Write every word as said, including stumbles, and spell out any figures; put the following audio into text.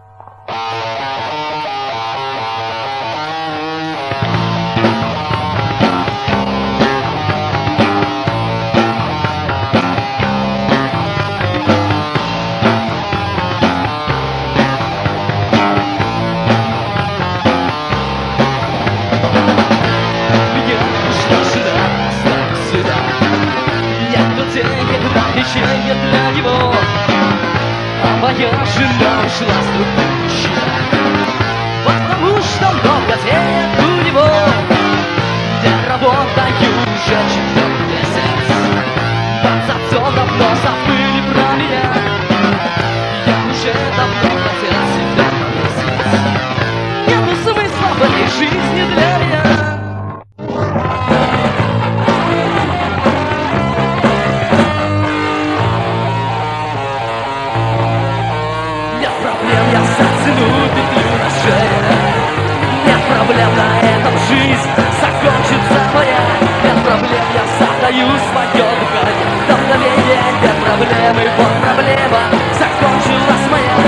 Исчезнет для него, а моя жена ушла с другим мужчиной, потому что много денег у него. Я работаю уже четвертый месяц, двадцать давно забыли про меня. Я уже давно хотел себя повесить. Нету смысла в этой жизни для меня. Я затяну петлю на шее. Нет проблем, на этом жизнь закончится моя. Нет проблем, я задаю свое дыхание. Вдохновение, нет проблем, и вот проблема закончилась моя.